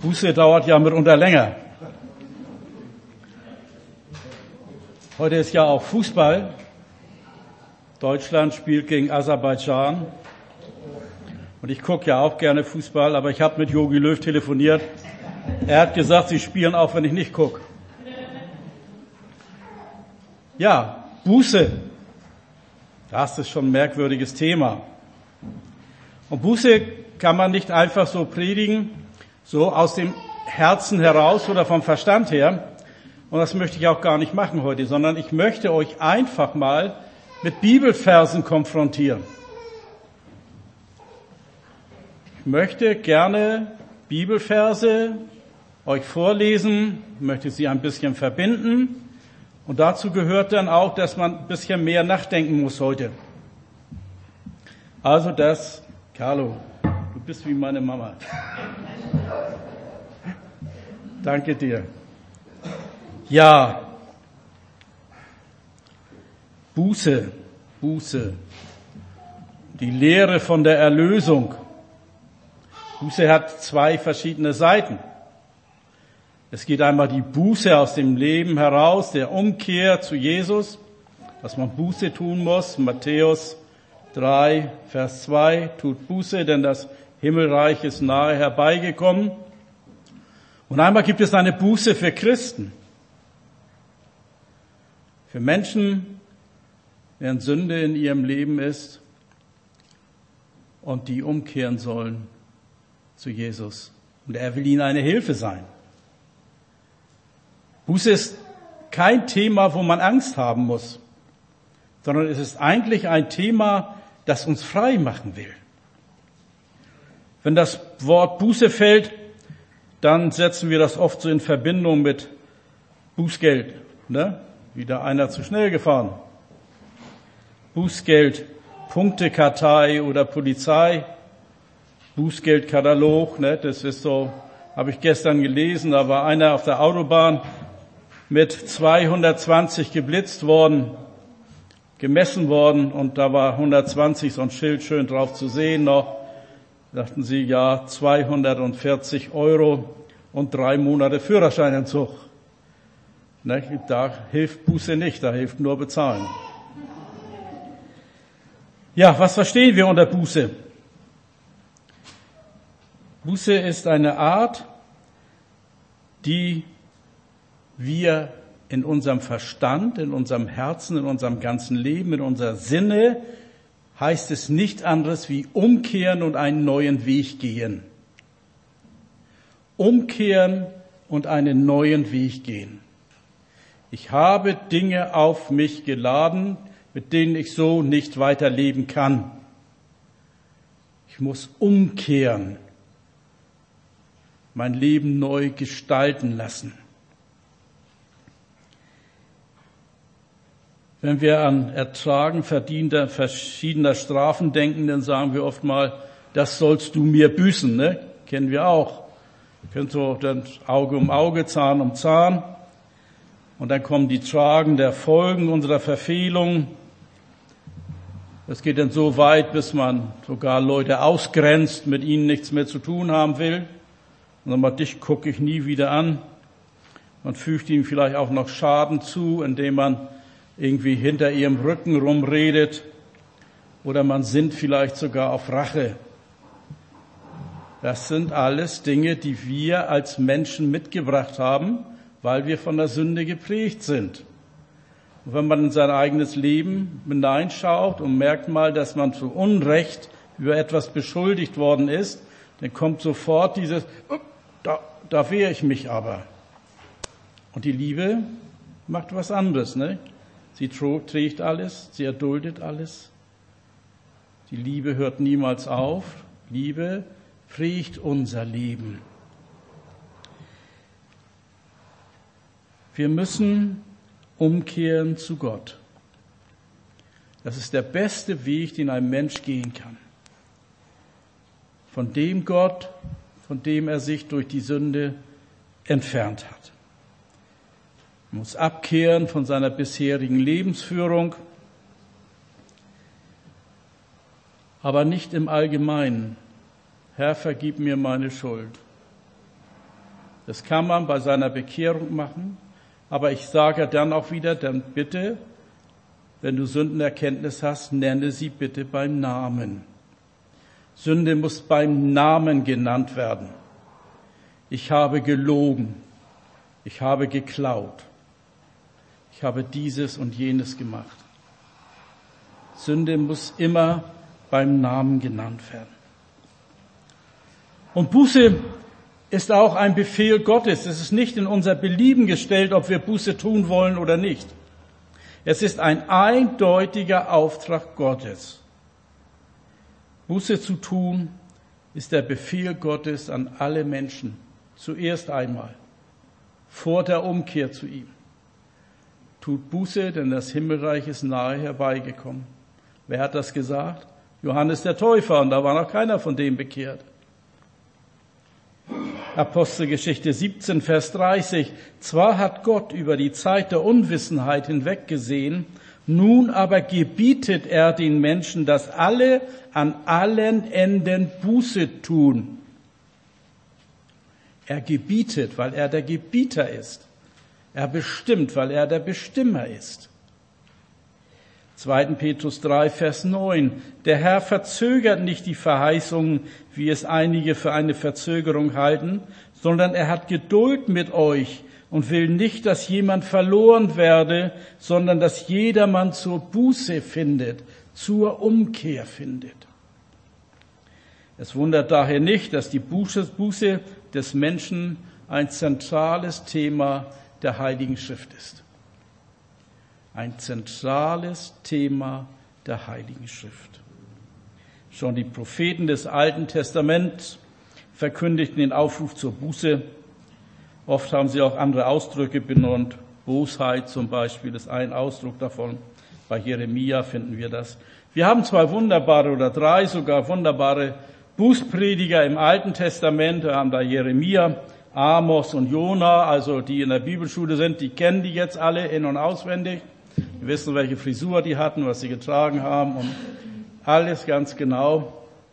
Buße dauert ja mitunter länger. Heute ist ja auch Fußball. Deutschland spielt gegen Aserbaidschan. Und ich gucke ja auch gerne Fußball, aber ich habe mit Jogi Löw telefoniert. Er hat gesagt, sie spielen auch, wenn ich nicht gucke. Ja, Buße. Das ist schon ein merkwürdiges Thema. Und Buße kann man nicht einfach so predigen, so aus dem Herzen heraus oder vom Verstand her. Und das möchte ich auch gar nicht machen heute, sondern ich möchte euch einfach mal mit Bibelversen konfrontieren. Ich möchte gerne Bibelverse euch vorlesen, möchte sie ein bisschen verbinden. Und dazu gehört dann auch, dass man ein bisschen mehr nachdenken muss heute. Also Carlo, du bist wie meine Mama. Danke dir. Ja, Buße. Die Lehre von der Erlösung. Buße hat zwei verschiedene Seiten. Es geht einmal die Buße aus dem Leben heraus, der Umkehr zu Jesus, dass man Buße tun muss. Matthäus 3, Vers 2, tut Buße, denn das Himmelreich ist nahe herbeigekommen. Und einmal gibt es eine Buße für Christen. Für Menschen, deren Sünde in ihrem Leben ist und die umkehren sollen zu Jesus. Und er will ihnen eine Hilfe sein. Buße ist kein Thema, wo man Angst haben muss, sondern es ist eigentlich ein Thema, das uns frei machen will. Wenn das Wort Buße fällt, dann setzen wir das oft so in Verbindung mit Bußgeld. Ne? Wieder einer zu schnell gefahren. Bußgeld, Punktekartei oder Polizei, Bußgeldkatalog, ne? Das ist so, habe ich gestern gelesen, da war einer auf der Autobahn mit 220 geblitzt worden, gemessen worden und da war 120 so ein Schild schön drauf zu sehen noch. Sagten sie, ja, 240 € und 3 Monate Führerscheinentzug. Ne? Da hilft Buße nicht, da hilft nur bezahlen. Ja, was verstehen wir unter Buße? Buße ist eine Art, die wir in unserem Verstand, in unserem Herzen, in unserem ganzen Leben, in unserer Sinne, heißt es nicht anderes wie umkehren und einen neuen Weg gehen. Umkehren und einen neuen Weg gehen. Ich habe Dinge auf mich geladen, mit denen ich so nicht weiterleben kann. Ich muss umkehren, mein Leben neu gestalten lassen. Wenn wir an Ertragen verschiedener Strafen denken, dann sagen wir oft mal, das sollst du mir büßen, ne? Kennen wir auch. Wir können so dann Auge um Auge, Zahn um Zahn. Und dann kommen die Tragen der Folgen unserer Verfehlung. Es geht dann so weit, bis man sogar Leute ausgrenzt, mit ihnen nichts mehr zu tun haben will. Und dann mal, dich gucke ich nie wieder an. Man fügt ihnen vielleicht auch noch Schaden zu, indem man irgendwie hinter ihrem Rücken rumredet. Oder man sinnt vielleicht sogar auf Rache. Das sind alles Dinge, die wir als Menschen mitgebracht haben, weil wir von der Sünde geprägt sind. Und wenn man in sein eigenes Leben hineinschaut und merkt mal, dass man zu Unrecht über etwas beschuldigt worden ist, dann kommt sofort dieses, da wehre ich mich aber. Und die Liebe macht was anderes, ne? Sie trägt alles, sie erduldet alles. Die Liebe hört niemals auf. Liebe prägt unser Leben. Wir müssen umkehren zu Gott. Das ist der beste Weg, den ein Mensch gehen kann. Von dem Gott, von dem er sich durch die Sünde entfernt hat. Er muss abkehren von seiner bisherigen Lebensführung, aber nicht im Allgemeinen. Herr, vergib mir meine Schuld. Das kann man bei seiner Bekehrung machen. Aber ich sage dann auch wieder, dann bitte, wenn du Sündenerkenntnis hast, nenne sie bitte beim Namen. Sünde muss beim Namen genannt werden. Ich habe gelogen. Ich habe geklaut. Ich habe dieses und jenes gemacht. Sünde muss immer beim Namen genannt werden. Und Buße ist auch ein Befehl Gottes. Es ist nicht in unser Belieben gestellt, ob wir Buße tun wollen oder nicht. Es ist ein eindeutiger Auftrag Gottes. Buße zu tun ist der Befehl Gottes an alle Menschen. Zuerst einmal, vor der Umkehr zu ihm. Tut Buße, denn das Himmelreich ist nahe herbeigekommen. Wer hat das gesagt? Johannes der Täufer, und da war noch keiner von dem bekehrt. Apostelgeschichte 17, Vers 30. Zwar hat Gott über die Zeit der Unwissenheit hinweggesehen, nun aber gebietet er den Menschen, dass alle an allen Enden Buße tun. Er gebietet, weil er der Gebieter ist. Er bestimmt, weil er der Bestimmer ist. 2. Petrus 3, Vers 9. Der Herr verzögert nicht die Verheißungen, wie es einige für eine Verzögerung halten, sondern er hat Geduld mit euch und will nicht, dass jemand verloren werde, sondern dass jedermann zur Buße findet, zur Umkehr findet. Es wundert daher nicht, dass die Buße des Menschen ein zentrales Thema der Heiligen Schrift ist. Ein zentrales Thema der Heiligen Schrift. Schon die Propheten des Alten Testaments verkündigten den Aufruf zur Buße. Oft haben sie auch andere Ausdrücke benannt. Bosheit zum Beispiel ist ein Ausdruck davon. Bei Jeremia finden wir das. Wir haben drei sogar wunderbare Bußprediger im Alten Testament. Wir haben da Jeremia, Amos und Jona, also die in der Bibelschule sind, die kennen die jetzt alle in- und auswendig. Wir wissen, welche Frisur die hatten, was sie getragen haben und alles ganz genau.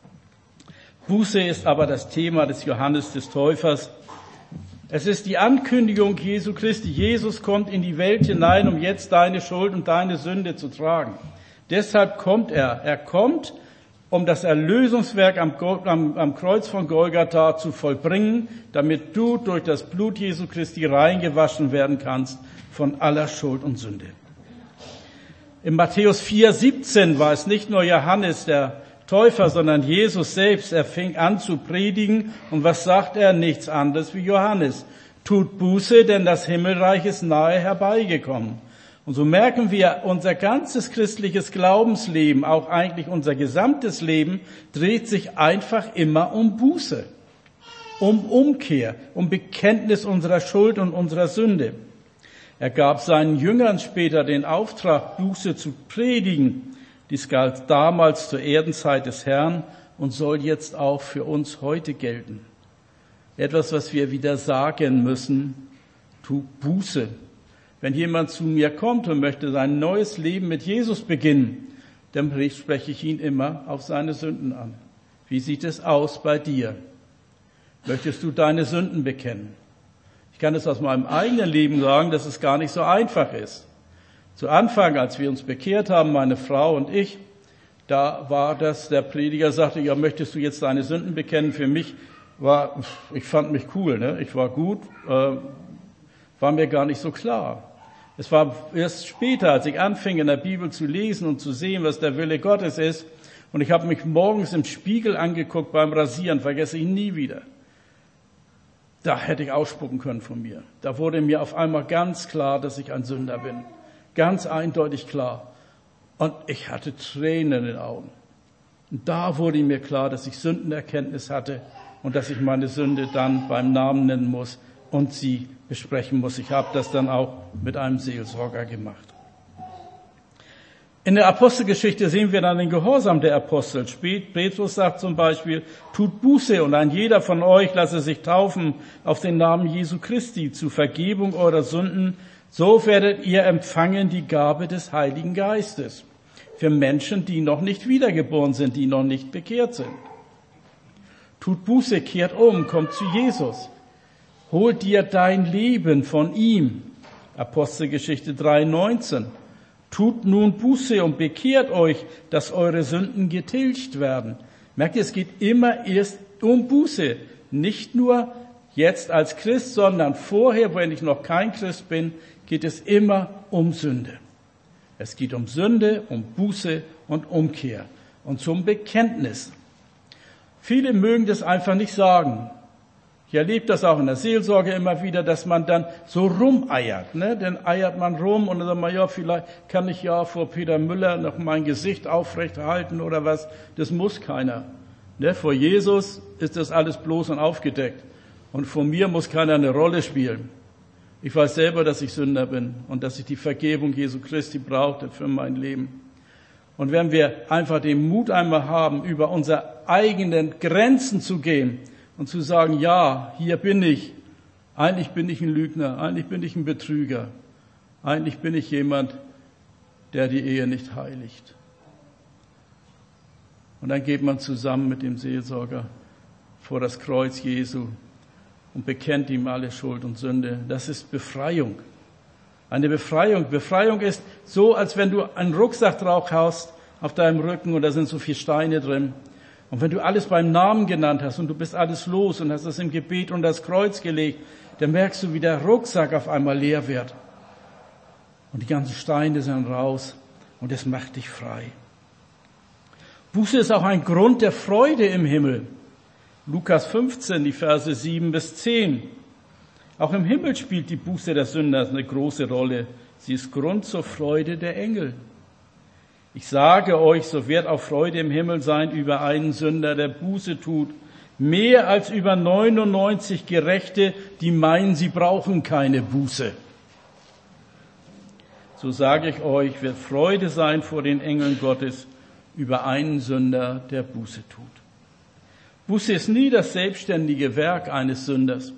Buße ist aber das Thema des Johannes des Täufers. Es ist die Ankündigung Jesu Christi. Jesus kommt in die Welt hinein, um jetzt deine Schuld und deine Sünde zu tragen. Deshalb kommt er. Er kommt, um das Erlösungswerk am Kreuz von Golgatha zu vollbringen, damit du durch das Blut Jesu Christi reingewaschen werden kannst von aller Schuld und Sünde. In Matthäus 4,17 war es nicht nur Johannes der Täufer, sondern Jesus selbst. Er fing an zu predigen. Und was sagt er? Nichts anderes wie Johannes. Tut Buße, denn das Himmelreich ist nahe herbeigekommen. Und so merken wir, unser ganzes christliches Glaubensleben, auch eigentlich unser gesamtes Leben, dreht sich einfach immer um Buße, um Umkehr, um Bekenntnis unserer Schuld und unserer Sünde. Er gab seinen Jüngern später den Auftrag, Buße zu predigen. Dies galt damals zur Erdenzeit des Herrn und soll jetzt auch für uns heute gelten. Etwas, was wir wieder sagen müssen, tu Buße. Wenn jemand zu mir kommt und möchte sein neues Leben mit Jesus beginnen, dann spreche ich ihn immer auf seine Sünden an. Wie sieht es aus bei dir? Möchtest du deine Sünden bekennen? Ich kann es aus meinem eigenen Leben sagen, dass es gar nicht so einfach ist. Zu Anfang, als wir uns bekehrt haben, meine Frau und ich, da war das, der Prediger sagte, ja, möchtest du jetzt deine Sünden bekennen? Für mich ich fand mich cool, ne? Ich war gut, war mir gar nicht so klar. Es war erst später, als ich anfing, in der Bibel zu lesen und zu sehen, was der Wille Gottes ist. Und ich habe mich morgens im Spiegel angeguckt beim Rasieren, vergesse ich nie wieder. Da hätte ich ausspucken können von mir. Da wurde mir auf einmal ganz klar, dass ich ein Sünder bin. Ganz eindeutig klar. Und ich hatte Tränen in den Augen. Und da wurde mir klar, dass ich Sündenerkenntnis hatte und dass ich meine Sünde dann beim Namen nennen muss und sie besprechen muss. Ich habe das dann auch mit einem Seelsorger gemacht. In der Apostelgeschichte sehen wir dann den Gehorsam der Apostel. Petrus sagt zum Beispiel, tut Buße und ein jeder von euch lasse sich taufen auf den Namen Jesu Christi zur Vergebung eurer Sünden. So werdet ihr empfangen die Gabe des Heiligen Geistes für Menschen, die noch nicht wiedergeboren sind, die noch nicht bekehrt sind. Tut Buße, kehrt um, kommt zu Jesus. Hol dir dein Leben von ihm. Apostelgeschichte 3,19. Tut nun Buße und bekehrt euch, dass eure Sünden getilgt werden. Merkt ihr, es geht immer erst um Buße. Nicht nur jetzt als Christ, sondern vorher, wenn ich noch kein Christ bin, geht es immer um Sünde. Es geht um Sünde, um Buße und Umkehr und zum Bekenntnis. Viele mögen das einfach nicht sagen. Ich erlebe das auch in der Seelsorge immer wieder, dass man dann so rumeiert, ne? Dann eiert man rum und dann sagt man, ja, vielleicht kann ich ja vor Peter Müller noch mein Gesicht aufrechterhalten oder was. Das muss keiner. Ne? Vor Jesus ist das alles bloß und aufgedeckt. Und vor mir muss keiner eine Rolle spielen. Ich weiß selber, dass ich Sünder bin und dass ich die Vergebung Jesu Christi brauchte für mein Leben. Und wenn wir einfach den Mut einmal haben, über unsere eigenen Grenzen zu gehen und zu sagen, ja, hier bin ich. Eigentlich bin ich ein Lügner, eigentlich bin ich ein Betrüger. Eigentlich bin ich jemand, der die Ehe nicht heiligt. Und dann geht man zusammen mit dem Seelsorger vor das Kreuz Jesu und bekennt ihm alle Schuld und Sünde. Das ist Befreiung. Eine Befreiung. Befreiung ist so, als wenn du einen Rucksack drauf hast auf deinem Rücken und da sind so viele Steine drin. Und wenn du alles beim Namen genannt hast und du bist alles los und hast es im Gebet unter das Kreuz gelegt, dann merkst du, wie der Rucksack auf einmal leer wird. Und die ganzen Steine sind raus und es macht dich frei. Buße ist auch ein Grund der Freude im Himmel. Lukas 15, die Verse 7 bis 10. Auch im Himmel spielt die Buße der Sünder eine große Rolle. Sie ist Grund zur Freude der Engel. Ich sage euch, so wird auch Freude im Himmel sein über einen Sünder, der Buße tut, mehr als über 99 Gerechte, die meinen, sie brauchen keine Buße. So sage ich euch, wird Freude sein vor den Engeln Gottes über einen Sünder, der Buße tut. Buße ist nie das selbstständige Werk eines Sünders.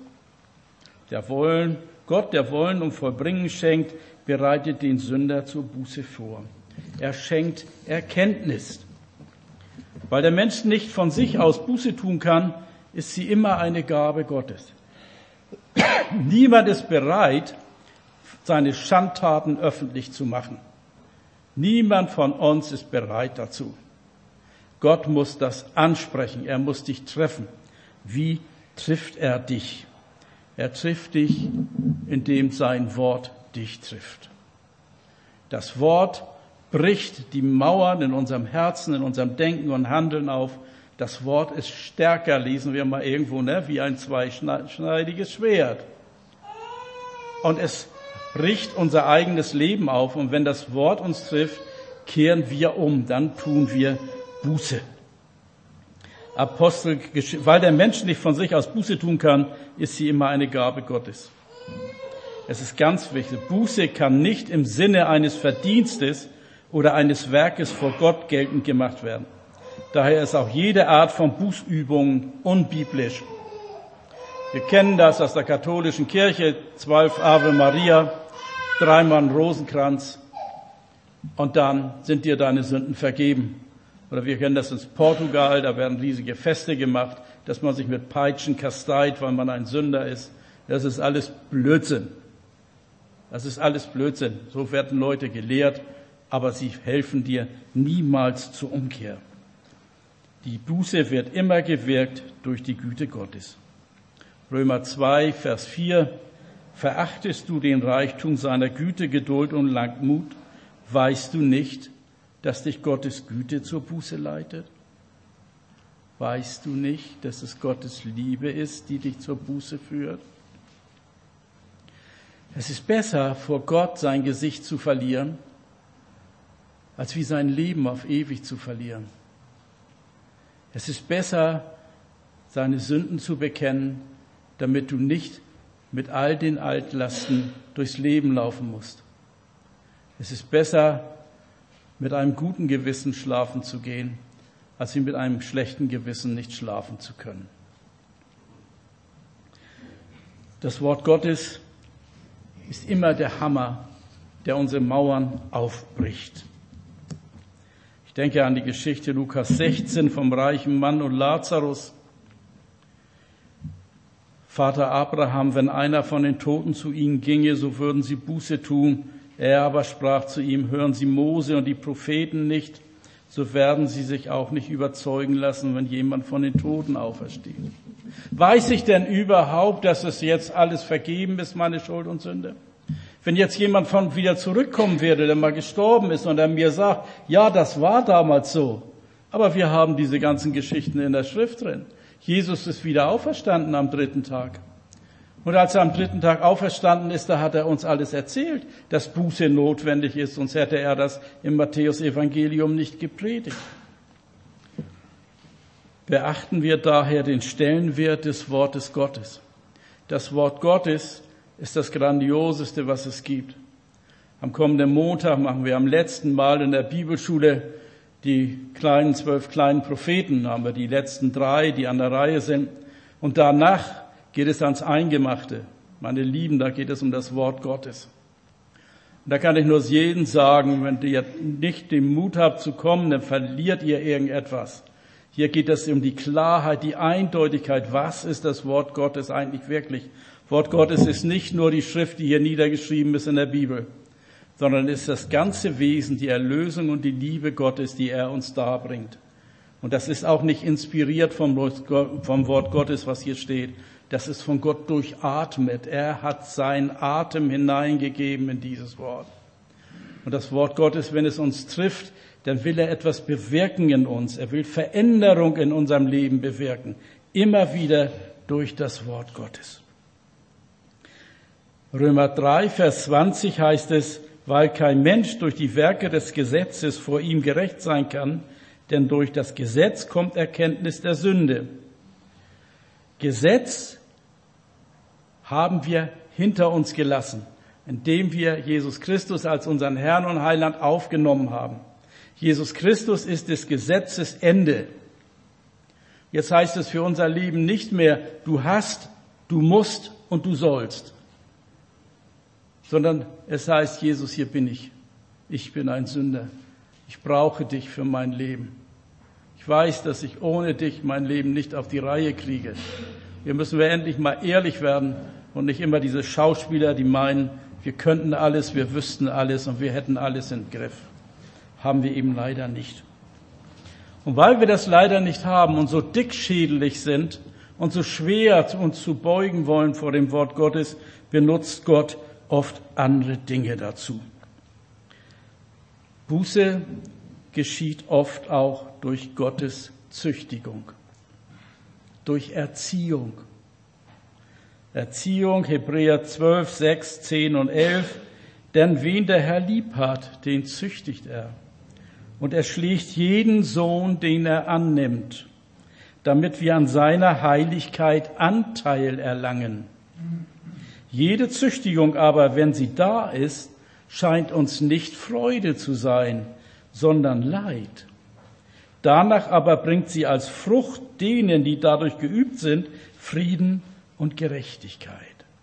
Gott, der Wollen und Vollbringen schenkt, bereitet den Sünder zur Buße vor. Er schenkt Erkenntnis. Weil der Mensch nicht von sich aus Buße tun kann, ist sie immer eine Gabe Gottes. Niemand ist bereit, seine Schandtaten öffentlich zu machen. Niemand von uns ist bereit dazu. Gott muss das ansprechen. Er muss dich treffen. Wie trifft er dich? Er trifft dich, indem sein Wort dich trifft. Das Wort bricht die Mauern in unserem Herzen, in unserem Denken und Handeln auf. Das Wort ist stärker, lesen wir mal irgendwo, ne, wie ein zweischneidiges Schwert. Und es bricht unser eigenes Leben auf. Und wenn das Wort uns trifft, kehren wir um. Dann tun wir Buße. Weil der Mensch nicht von sich aus Buße tun kann, ist sie immer eine Gabe Gottes. Es ist ganz wichtig. Buße kann nicht im Sinne eines Verdienstes oder eines Werkes vor Gott geltend gemacht werden. Daher ist auch jede Art von Bußübung unbiblisch. Wir kennen das aus der katholischen Kirche, 12 Ave Maria, 3-mal ein Rosenkranz und dann sind dir deine Sünden vergeben. Oder wir kennen das in Portugal, da werden riesige Feste gemacht, dass man sich mit Peitschen kasteit, weil man ein Sünder ist. Das ist alles Blödsinn. Das ist alles Blödsinn. So werden Leute gelehrt, aber sie helfen dir niemals zur Umkehr. Die Buße wird immer gewirkt durch die Güte Gottes. Römer 2, Vers 4. Verachtest du den Reichtum seiner Güte, Geduld und Langmut? Weißt du nicht, dass dich Gottes Güte zur Buße leitet? Weißt du nicht, dass es Gottes Liebe ist, die dich zur Buße führt? Es ist besser, vor Gott sein Gesicht zu verlieren, als wie sein Leben auf ewig zu verlieren. Es ist besser, seine Sünden zu bekennen, damit du nicht mit all den Altlasten durchs Leben laufen musst. Es ist besser, mit einem guten Gewissen schlafen zu gehen, als wie mit einem schlechten Gewissen nicht schlafen zu können. Das Wort Gottes ist immer der Hammer, der unsere Mauern aufbricht. Ich denke an die Geschichte Lukas 16 vom reichen Mann und Lazarus. Vater Abraham, wenn einer von den Toten zu ihnen ginge, so würden sie Buße tun. Er aber sprach zu ihm, hören Sie Mose und die Propheten nicht, so werden sie sich auch nicht überzeugen lassen, wenn jemand von den Toten aufersteht. Weiß ich denn überhaupt, dass es jetzt alles vergeben ist, meine Schuld und Sünde? Wenn jetzt jemand von wieder zurückkommen würde, der mal gestorben ist und er mir sagt, ja, das war damals so, aber wir haben diese ganzen Geschichten in der Schrift drin. Jesus ist wieder auferstanden am 3. Tag. Und als er am 3. Tag auferstanden ist, da hat er uns alles erzählt, dass Buße notwendig ist, sonst hätte er das im Matthäus-Evangelium nicht gepredigt. Beachten wir daher den Stellenwert des Wortes Gottes. Das Wort Gottes ist das Grandioseste, was es gibt. Am kommenden Montag machen wir am letzten Mal in der Bibelschule die 12 kleinen Propheten, da haben wir die letzten 3, die an der Reihe sind. Und danach geht es ans Eingemachte. Meine Lieben, da geht es um das Wort Gottes. Und da kann ich nur jedem sagen, wenn ihr nicht den Mut habt zu kommen, dann verliert ihr irgendetwas. Hier geht es um die Klarheit, die Eindeutigkeit. Was ist das Wort Gottes eigentlich wirklich? Wort Gottes ist nicht nur die Schrift, die hier niedergeschrieben ist in der Bibel, sondern ist das ganze Wesen, die Erlösung und die Liebe Gottes, die er uns darbringt. Und das ist auch nicht inspiriert vom Wort Gottes, was hier steht. Das ist von Gott durchatmet. Er hat seinen Atem hineingegeben in dieses Wort. Und das Wort Gottes, wenn es uns trifft, dann will er etwas bewirken in uns. Er will Veränderung in unserem Leben bewirken. Immer wieder durch das Wort Gottes. Römer 3, Vers 20 heißt es, weil kein Mensch durch die Werke des Gesetzes vor ihm gerecht sein kann, denn durch das Gesetz kommt Erkenntnis der Sünde. Gesetz haben wir hinter uns gelassen, indem wir Jesus Christus als unseren Herrn und Heiland aufgenommen haben. Jesus Christus ist des Gesetzes Ende. Jetzt heißt es für unser Leben nicht mehr, du hast, du musst und du sollst, sondern es heißt, Jesus, hier bin ich. Ich bin ein Sünder. Ich brauche dich für mein Leben. Ich weiß, dass ich ohne dich mein Leben nicht auf die Reihe kriege. Hier müssen wir endlich mal ehrlich werden und nicht immer diese Schauspieler, die meinen, wir könnten alles, wir wüssten alles und wir hätten alles im Griff. Haben wir eben leider nicht. Und weil wir das leider nicht haben und so dickschädelig sind und so schwer uns zu beugen wollen vor dem Wort Gottes, benutzt Gott oft andere Dinge dazu. Buße geschieht oft auch durch Gottes Züchtigung, durch Erziehung. Erziehung, Hebräer 12, 6, 10 und 11. Denn wen der Herr lieb hat, den züchtigt er. Und er schlägt jeden Sohn, den er annimmt, damit wir an seiner Heiligkeit Anteil erlangen. Jede Züchtigung aber, wenn sie da ist, scheint uns nicht Freude zu sein, sondern Leid. Danach aber bringt sie als Frucht denen, die dadurch geübt sind, Frieden und Gerechtigkeit.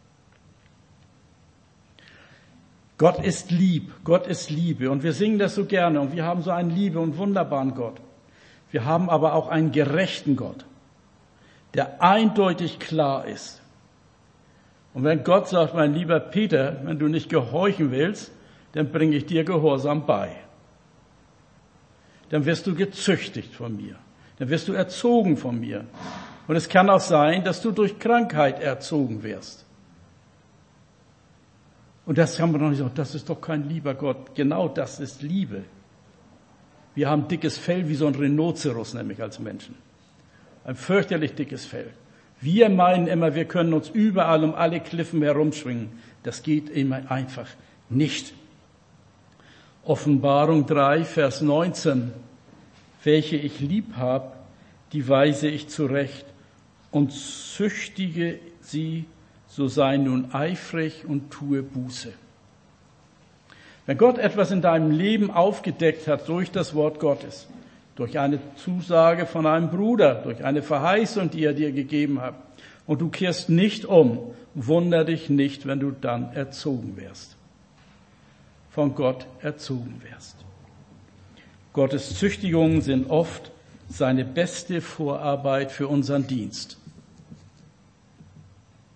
Gott ist lieb, Gott ist Liebe und wir singen das so gerne und wir haben so einen Liebe und wunderbaren Gott. Wir haben aber auch einen gerechten Gott, der eindeutig klar ist. Und wenn Gott sagt, mein lieber Peter, wenn du nicht gehorchen willst, dann bringe ich dir Gehorsam bei. Dann wirst du gezüchtigt von mir. Dann wirst du erzogen von mir. Und es kann auch sein, dass du durch Krankheit erzogen wirst. Und das kann man doch nicht sagen, das ist doch kein lieber Gott. Genau das ist Liebe. Wir haben dickes Fell wie so ein Rhinoceros, nämlich als Menschen. Ein fürchterlich dickes Fell. Wir meinen immer, wir können uns überall um alle Klippen herumschwingen. Das geht immer einfach nicht. Offenbarung 3, Vers 19. Welche ich lieb habe, die weise ich zurecht und züchtige sie, so sei nun eifrig und tue Buße. Wenn Gott etwas in deinem Leben aufgedeckt hat durch das Wort Gottes, durch eine Zusage von einem Bruder, durch eine Verheißung, die er dir gegeben hat, und du kehrst nicht um, wunder dich nicht, wenn du dann erzogen wirst. Von Gott erzogen wirst. Gottes Züchtigungen sind oft seine beste Vorarbeit für unseren Dienst.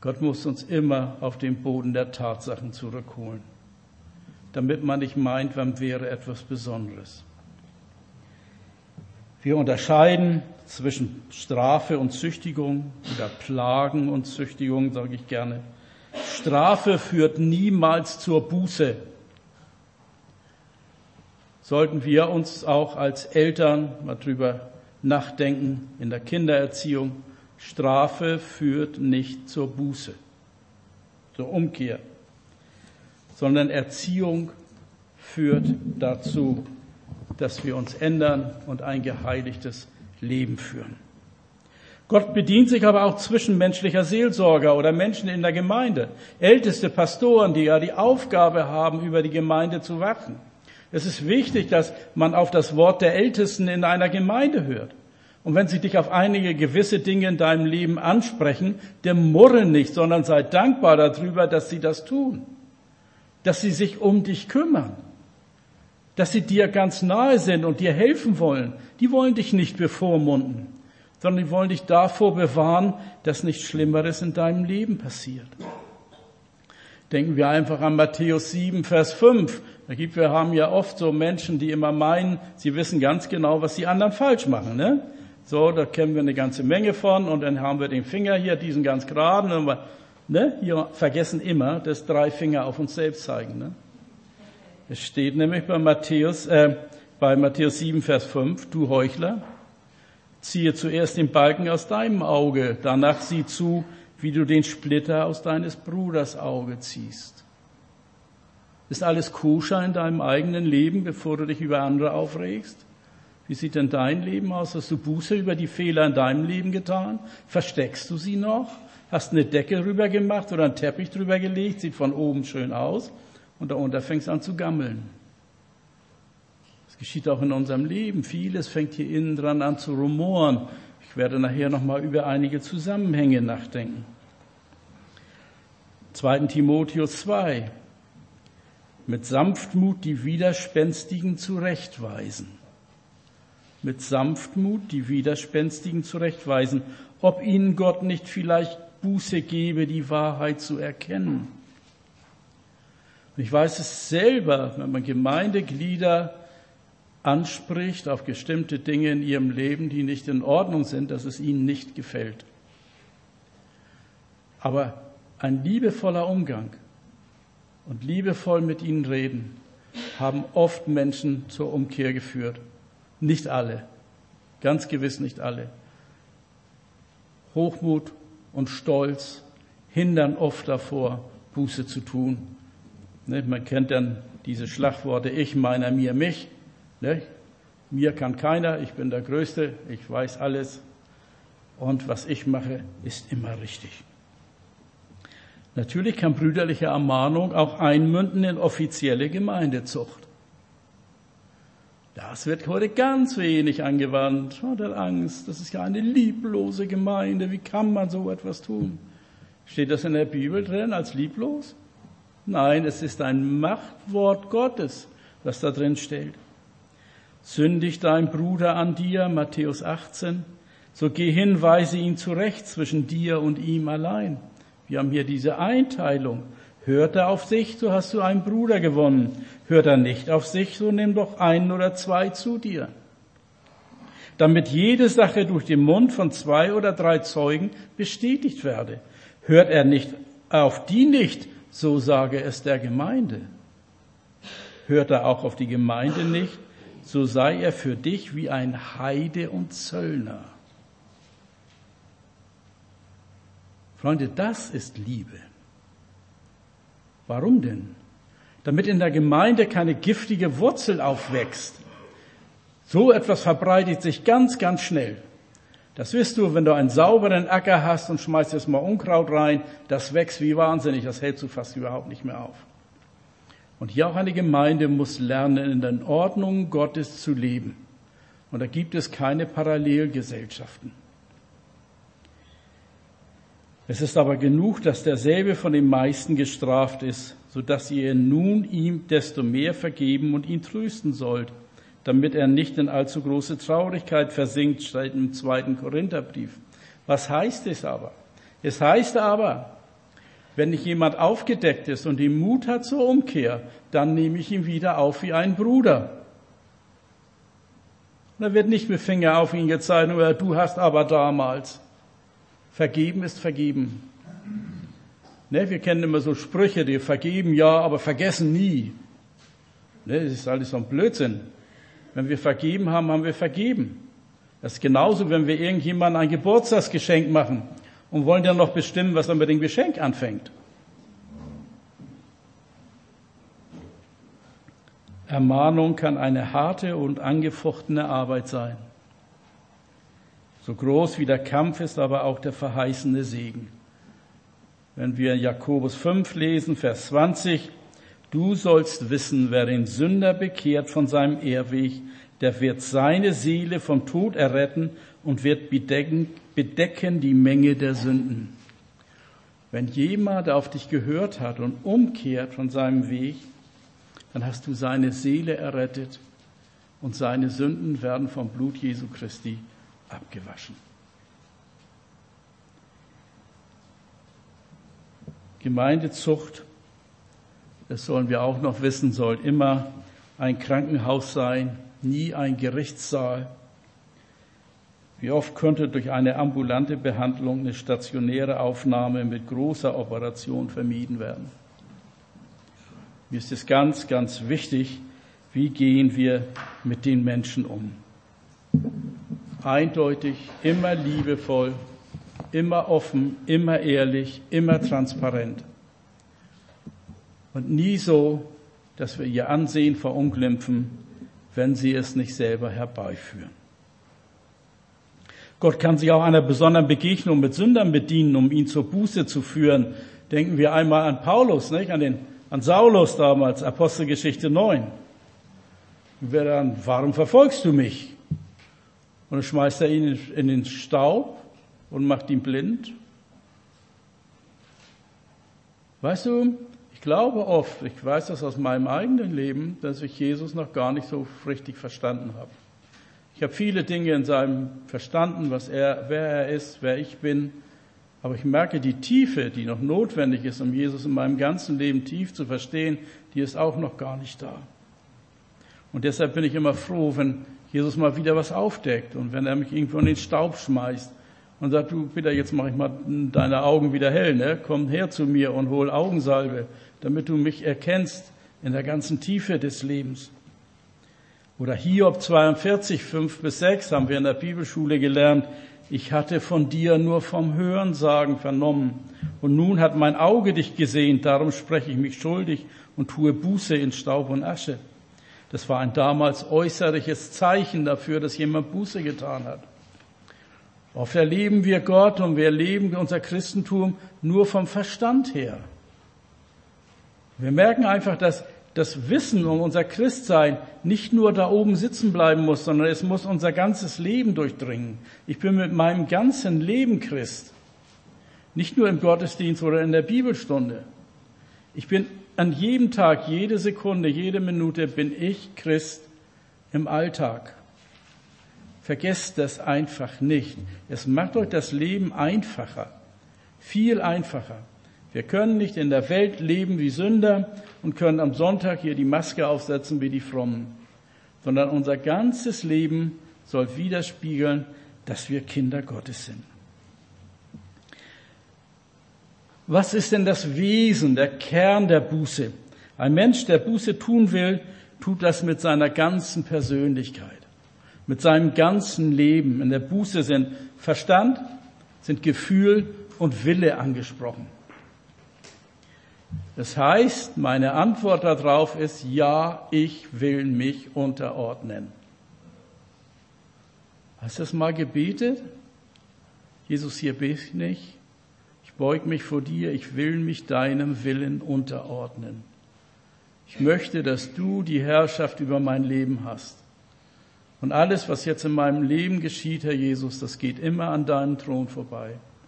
Gott muss uns immer auf den Boden der Tatsachen zurückholen, damit man nicht meint, man wäre etwas Besonderes. Wir unterscheiden zwischen Strafe und Züchtigung oder Plagen und Züchtigung, sage ich gerne. Strafe führt niemals zur Buße. Sollten wir uns auch als Eltern mal drüber nachdenken in der Kindererziehung. Strafe führt nicht zur Buße, zur Umkehr, sondern Erziehung führt dazu, dass wir uns ändern und ein geheiligtes Leben führen. Gott bedient sich aber auch zwischenmenschlicher Seelsorger oder Menschen in der Gemeinde, älteste Pastoren, die ja die Aufgabe haben, über die Gemeinde zu wachen. Es ist wichtig, dass man auf das Wort der Ältesten in einer Gemeinde hört. Und wenn sie dich auf einige gewisse Dinge in deinem Leben ansprechen, dann murre nicht, sondern sei dankbar darüber, dass sie das tun. Dass sie sich um dich kümmern. Dass sie dir ganz nahe sind und dir helfen wollen. Die wollen dich nicht bevormunden, sondern die wollen dich davor bewahren, dass nichts Schlimmeres in deinem Leben passiert. Denken wir einfach an Matthäus 7, Vers 5. Wir haben ja oft so Menschen, die immer meinen, sie wissen ganz genau, was die anderen falsch machen, ne? So, da kennen wir eine ganze Menge von und dann haben wir den Finger hier, diesen ganz geraden, und wir, ne? Hier vergessen immer, dass 3 Finger auf uns selbst zeigen, ne? Es steht nämlich bei Matthäus 7, Vers 5, du Heuchler, ziehe zuerst den Balken aus deinem Auge, danach sieh zu, wie du den Splitter aus deines Bruders Auge ziehst. Ist alles koscher in deinem eigenen Leben, bevor du dich über andere aufregst? Wie sieht denn dein Leben aus? Hast du Buße über die Fehler in deinem Leben getan? Versteckst du sie noch? Hast eine Decke drüber gemacht oder einen Teppich drüber gelegt? Sieht von oben schön aus. Und darunter fängt es an zu gammeln. Das geschieht auch in unserem Leben. Vieles fängt hier innen dran an zu rumoren. Ich werde nachher nochmal über einige Zusammenhänge nachdenken. 2. Timotheus 2. Mit Sanftmut die Widerspenstigen zurechtweisen. Mit Sanftmut die Widerspenstigen zurechtweisen, ob ihnen Gott nicht vielleicht Buße gebe, die Wahrheit zu erkennen. Und ich weiß es selber, wenn man Gemeindeglieder anspricht auf bestimmte Dinge in ihrem Leben, die nicht in Ordnung sind, dass es ihnen nicht gefällt. Aber ein liebevoller Umgang und liebevoll mit ihnen reden, haben oft Menschen zur Umkehr geführt. Nicht alle, ganz gewiss nicht alle. Hochmut und Stolz hindern oft davor, Buße zu tun. Man kennt dann diese Schlagworte, ich, meiner, mir, mich. Mir kann keiner, ich bin der Größte, ich weiß alles. Und was ich mache, ist immer richtig. Natürlich kann brüderliche Ermahnung auch einmünden in offizielle Gemeindezucht. Das wird heute ganz wenig angewandt. Der Angst, das ist ja eine lieblose Gemeinde. Wie kann man so etwas tun? Steht das in der Bibel drin als lieblos? Nein, es ist ein Machtwort Gottes, was da drin steht. Sündigt dein Bruder an dir, Matthäus 18, so geh hin, weise ihn zurecht zwischen dir und ihm allein. Wir haben hier diese Einteilung. Hört er auf sich, so hast du einen Bruder gewonnen. Hört er nicht auf sich, so nimm doch 1 oder 2 zu dir. Damit jede Sache durch den Mund von 2 oder 3 Zeugen bestätigt werde. Hört er nicht auf die nicht, so sage es der Gemeinde. Hört er auch auf die Gemeinde nicht, so sei er für dich wie ein Heide und Zöllner. Freunde, das ist Liebe. Warum denn? Damit in der Gemeinde keine giftige Wurzel aufwächst. So etwas verbreitet sich ganz, ganz schnell. Das wirst du, wenn du einen sauberen Acker hast und schmeißt jetzt mal Unkraut rein, das wächst wie wahnsinnig, das hältst du fast überhaupt nicht mehr auf. Und hier auch eine Gemeinde muss lernen, in den Ordnungen Gottes zu leben. Und da gibt es keine Parallelgesellschaften. Es ist aber genug, dass derselbe von den meisten gestraft ist, sodass ihr nun ihm desto mehr vergeben und ihn trösten sollt, damit er nicht in allzu große Traurigkeit versinkt, steht im 2. Korintherbrief. Was heißt es aber? Es heißt aber, Wenn nicht jemand aufgedeckt ist und den Mut hat zur Umkehr, dann nehme ich ihn wieder auf wie einen Bruder. Und da wird nicht mit Finger auf ihn gezeigt, oder du hast aber damals. Vergeben ist vergeben. Ne, wir kennen immer so Sprüche, die vergeben ja, aber vergessen nie. Ne, das ist alles so ein Blödsinn. Wenn wir vergeben haben, haben wir vergeben. Das ist genauso, wenn wir irgendjemandem ein Geburtstagsgeschenk machen und wollen dann noch bestimmen, was er mit dem Geschenk anfängt. Ermahnung kann eine harte und angefochtene Arbeit sein. So groß wie der Kampf ist aber auch der verheißene Segen. Wenn wir Jakobus 5 lesen, Vers 20, du sollst wissen, wer den Sünder bekehrt von seinem Irrweg, der wird seine Seele vom Tod erretten und wird bedecken die Menge der Sünden. Wenn jemand auf dich gehört hat und umkehrt von seinem Weg, dann hast du seine Seele errettet und seine Sünden werden vom Blut Jesu Christi abgewaschen. Gemeindezucht, das sollen wir auch noch wissen, soll immer ein Krankenhaus sein, nie ein Gerichtssaal. Wie oft könnte durch eine ambulante Behandlung eine stationäre Aufnahme mit großer Operation vermieden werden? Mir ist es ganz, ganz wichtig, wie gehen wir mit den Menschen um? Eindeutig, immer liebevoll, immer offen, immer ehrlich, immer transparent. Und nie so, dass wir ihr Ansehen verunglimpfen, wenn sie es nicht selber herbeiführen. Gott kann sich auch einer besonderen Begegnung mit Sündern bedienen, um ihn zur Buße zu führen. Denken wir einmal an Paulus, nicht? An Saulus damals, Apostelgeschichte 9. Und wer dann, warum verfolgst du mich? Und dann schmeißt er ihn in den Staub und macht ihn blind. Weißt du, ich glaube oft, ich weiß das aus meinem eigenen Leben, dass ich Jesus noch gar nicht so richtig verstanden habe. Ich habe viele Dinge in seinem verstanden, wer er ist, wer ich bin. Aber ich merke, die Tiefe, die noch notwendig ist, um Jesus in meinem ganzen Leben tief zu verstehen, die ist auch noch gar nicht da. Und deshalb bin ich immer froh, wenn Jesus mal wieder was aufdeckt und wenn er mich irgendwo in den Staub schmeißt und sagt, du Peter, jetzt mache ich mal deine Augen wieder hell, ne? Komm her zu mir und hol Augensalbe, damit du mich erkennst in der ganzen Tiefe des Lebens. Oder Hiob 42, 5-6 haben wir in der Bibelschule gelernt. Ich hatte von dir nur vom Hörensagen vernommen. Und nun hat mein Auge dich gesehen, darum spreche ich mich schuldig und tue Buße in Staub und Asche. Das war ein damals äußerliches Zeichen dafür, dass jemand Buße getan hat. Oft erleben wir Gott und wir erleben unser Christentum nur vom Verstand her. Wir merken einfach, dass das Wissen um unser Christsein nicht nur da oben sitzen bleiben muss, sondern es muss unser ganzes Leben durchdringen. Ich bin mit meinem ganzen Leben Christ. Nicht nur im Gottesdienst oder in der Bibelstunde. Ich bin an jedem Tag, jede Sekunde, jede Minute bin ich Christ im Alltag. Vergesst das einfach nicht. Es macht euch das Leben einfacher. Viel einfacher. Wir können nicht in der Welt leben wie Sünder und können am Sonntag hier die Maske aufsetzen wie die Frommen, sondern unser ganzes Leben soll widerspiegeln, dass wir Kinder Gottes sind. Was ist denn das Wesen, der Kern der Buße? Ein Mensch, der Buße tun will, tut das mit seiner ganzen Persönlichkeit, mit seinem ganzen Leben. In der Buße sind Verstand, sind Gefühl und Wille angesprochen. Das heißt, meine Antwort darauf ist, ja, ich will mich unterordnen. Hast du das mal gebetet? Jesus, hier bin ich. Ich beug mich vor dir. Ich will mich deinem Willen unterordnen. Ich möchte, dass du die Herrschaft über mein Leben hast. Und alles, was jetzt in meinem Leben geschieht, Herr Jesus, das geht immer an deinem Thron vorbei.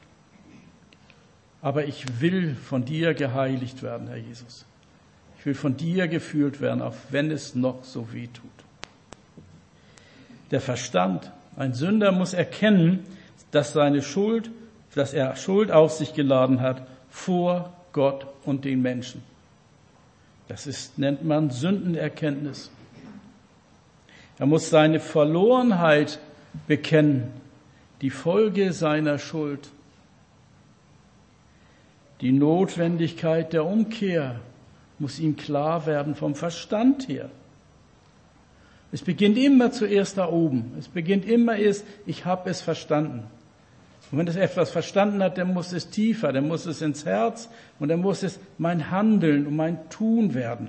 Aber ich will von dir geheiligt werden, Herr Jesus. Ich will von dir geführt werden, auch wenn es noch so weh tut. Der Verstand. Ein Sünder muss erkennen, dass er Schuld auf sich geladen hat, vor Gott und den Menschen. Nennt man Sündenerkenntnis. Er muss seine Verlorenheit bekennen, die Folge seiner Schuld, die Notwendigkeit der Umkehr muss ihm klar werden vom Verstand her. Es beginnt immer zuerst da oben. Es beginnt immer erst, ich habe es verstanden. Und wenn es etwas verstanden hat, dann muss es tiefer, dann muss es ins Herz und dann muss es mein Handeln und mein Tun werden.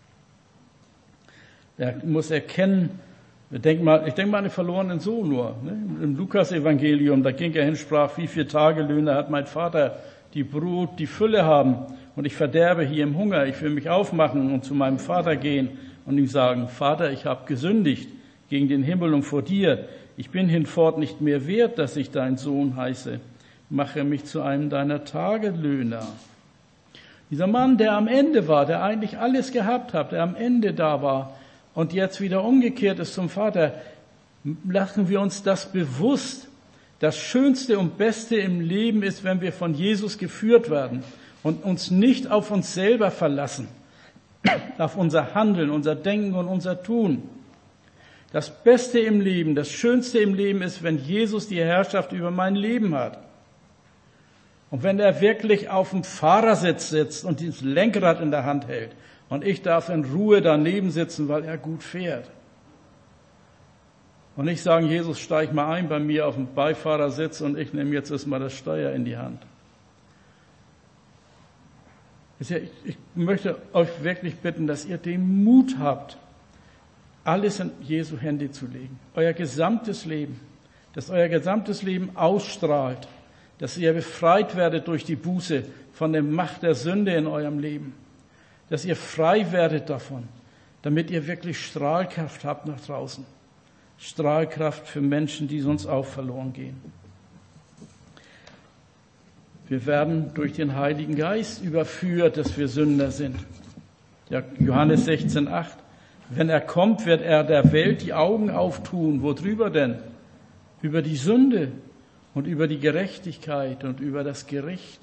Er muss erkennen, ich denke mal an den verlorenen Sohn nur. Im Lukas-Evangelium, da ging er hin, sprach, wie viele Tagelöhne hat mein Vater, die Brot, die Fülle haben und ich verderbe hier im Hunger. Ich will mich aufmachen und zu meinem Vater gehen und ihm sagen, Vater, ich habe gesündigt gegen den Himmel und vor dir. Ich bin hinfort nicht mehr wert, dass ich dein Sohn heiße. Mache mich zu einem deiner Tagelöhner. Dieser Mann, der am Ende war, der eigentlich alles gehabt hat, der am Ende da war und jetzt wieder umgekehrt ist zum Vater, machen wir uns das bewusst. Das Schönste und Beste im Leben ist, wenn wir von Jesus geführt werden und uns nicht auf uns selber verlassen, auf unser Handeln, unser Denken und unser Tun. Das Beste im Leben, das Schönste im Leben ist, wenn Jesus die Herrschaft über mein Leben hat. Und wenn er wirklich auf dem Fahrersitz sitzt und das Lenkrad in der Hand hält und ich darf in Ruhe daneben sitzen, weil er gut fährt. Und nicht sagen, Jesus, steig mal ein bei mir auf dem Beifahrersitz und ich nehme jetzt erstmal das Steuer in die Hand. Ich möchte euch wirklich bitten, dass ihr den Mut habt, alles in Jesu Hände zu legen. Euer gesamtes Leben, dass euer gesamtes Leben ausstrahlt, dass ihr befreit werdet durch die Buße von der Macht der Sünde in eurem Leben, dass ihr frei werdet davon, damit ihr wirklich Strahlkraft habt nach draußen. Strahlkraft für Menschen, die sonst auch verloren gehen. Wir werden durch den Heiligen Geist überführt, dass wir Sünder sind. Ja, Johannes 16,8. Wenn er kommt, wird er der Welt die Augen auftun. Worüber denn? Über die Sünde und über die Gerechtigkeit und über das Gericht.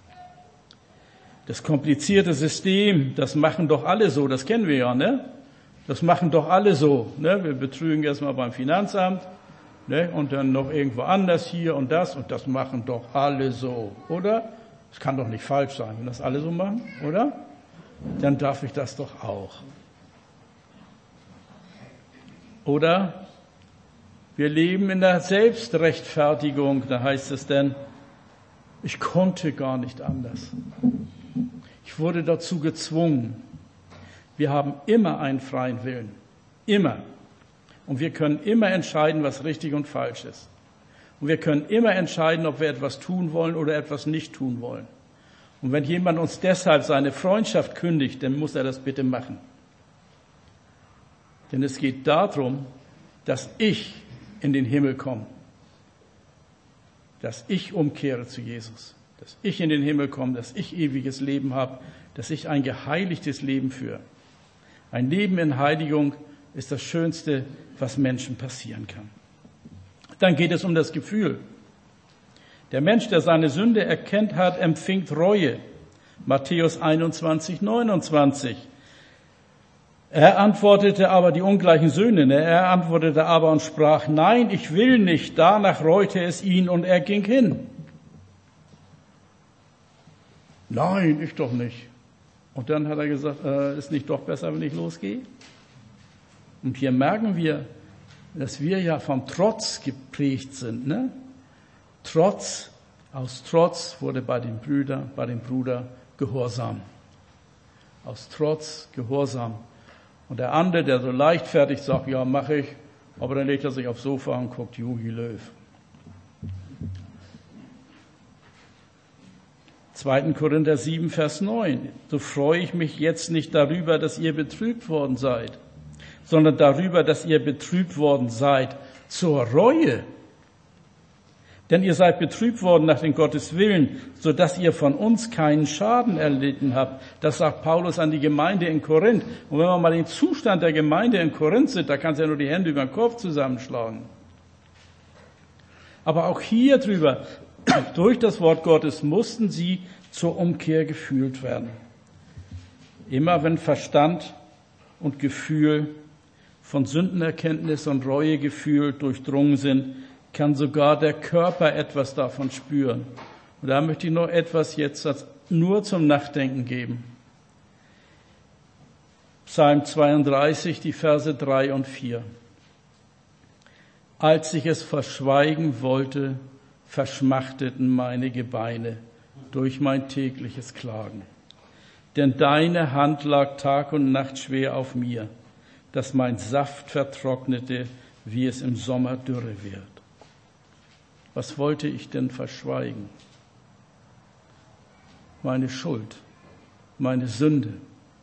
Das komplizierte System, das machen doch alle so, das kennen wir ja, ne? Das machen doch alle so, ne? Wir betrügen erstmal beim Finanzamt, ne? Und dann noch irgendwo anders hier und das machen doch alle so, oder? Das kann doch nicht falsch sein, wenn das alle so machen, oder? Dann darf ich das doch auch. Oder wir leben in der Selbstrechtfertigung, da heißt es denn, ich konnte gar nicht anders. Ich wurde dazu gezwungen. Wir haben immer einen freien Willen. Immer. Und wir können immer entscheiden, was richtig und falsch ist. Und wir können immer entscheiden, ob wir etwas tun wollen oder etwas nicht tun wollen. Und wenn jemand uns deshalb seine Freundschaft kündigt, dann muss er das bitte machen. Denn es geht darum, dass ich in den Himmel komme. Dass ich umkehre zu Jesus. Dass ich in den Himmel komme, dass ich ewiges Leben habe, dass ich ein geheiligtes Leben führe. Ein Leben in Heiligung ist das Schönste, was Menschen passieren kann. Dann geht es um das Gefühl. Der Mensch, der seine Sünde erkennt hat, empfängt Reue. Matthäus 21,29. Er antwortete aber die ungleichen Söhne. Er antwortete aber und sprach, nein, ich will nicht. Danach reute es ihn und er ging hin. Nein, ich doch nicht. Und dann hat er gesagt, ist nicht doch besser, wenn ich losgehe? Und hier merken wir, dass wir ja vom Trotz geprägt sind, ne? Aus Trotz wurde bei dem Bruder Gehorsam. Aus Trotz Gehorsam. Und der andere, der so leichtfertig sagt, ja, mache ich, aber dann legt er sich aufs Sofa und guckt Jogi Löw. 2. Korinther 7, Vers 9. So freue ich mich jetzt nicht darüber, dass ihr betrübt worden seid, sondern darüber, dass ihr betrübt worden seid zur Reue. Denn ihr seid betrübt worden nach dem Gottes Willen, so dass ihr von uns keinen Schaden erlitten habt. Das sagt Paulus an die Gemeinde in Korinth. Und wenn wir mal den Zustand der Gemeinde in Korinth sind, da kannst du ja nur die Hände über den Kopf zusammenschlagen. Aber auch hier drüber, durch das Wort Gottes mussten sie zur Umkehr geführt werden. Immer wenn Verstand und Gefühl von Sündenerkenntnis und Reuegefühl durchdrungen sind, kann sogar der Körper etwas davon spüren. Und da möchte ich noch etwas jetzt nur zum Nachdenken geben. Psalm 32, die Verse 3 und 4. Als ich es verschweigen wollte, verschmachteten meine Gebeine durch mein tägliches Klagen. Denn deine Hand lag Tag und Nacht schwer auf mir, dass mein Saft vertrocknete, wie es im Sommer dürre wird. Was wollte ich denn verschweigen? Meine Schuld, meine Sünde,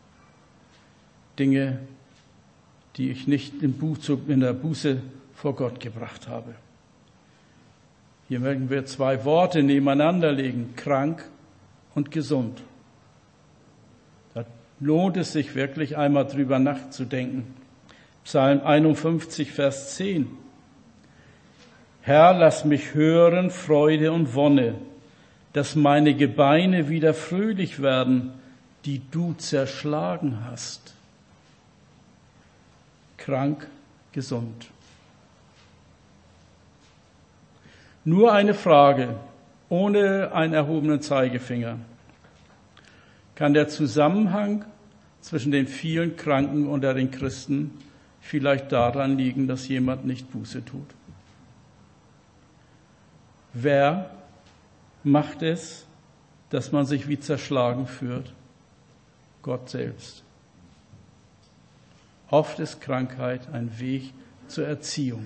Dinge, die ich nicht in der Buße vor Gott gebracht habe. Hier möchten wir zwei Worte nebeneinander legen, krank und gesund. Da lohnt es sich wirklich einmal drüber nachzudenken. Psalm 51, Vers 10. Herr, lass mich hören Freude und Wonne, dass meine Gebeine wieder fröhlich werden, die du zerschlagen hast. Krank, gesund. Nur eine Frage, ohne einen erhobenen Zeigefinger. Kann der Zusammenhang zwischen den vielen Kranken unter den Christen vielleicht daran liegen, dass jemand nicht Buße tut? Wer macht es, dass man sich wie zerschlagen fühlt? Gott selbst. Oft ist Krankheit ein Weg zur Erziehung.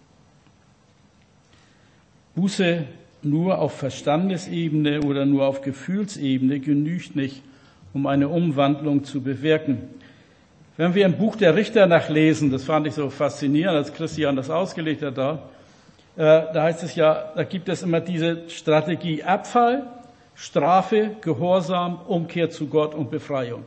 Buße nur auf Verstandesebene oder nur auf Gefühlsebene genügt nicht, um eine Umwandlung zu bewirken. Wenn wir im Buch der Richter nachlesen, das fand ich so faszinierend, als Christian das ausgelegt hat da heißt es ja, da gibt es immer diese Strategie Abfall, Strafe, Gehorsam, Umkehr zu Gott und Befreiung.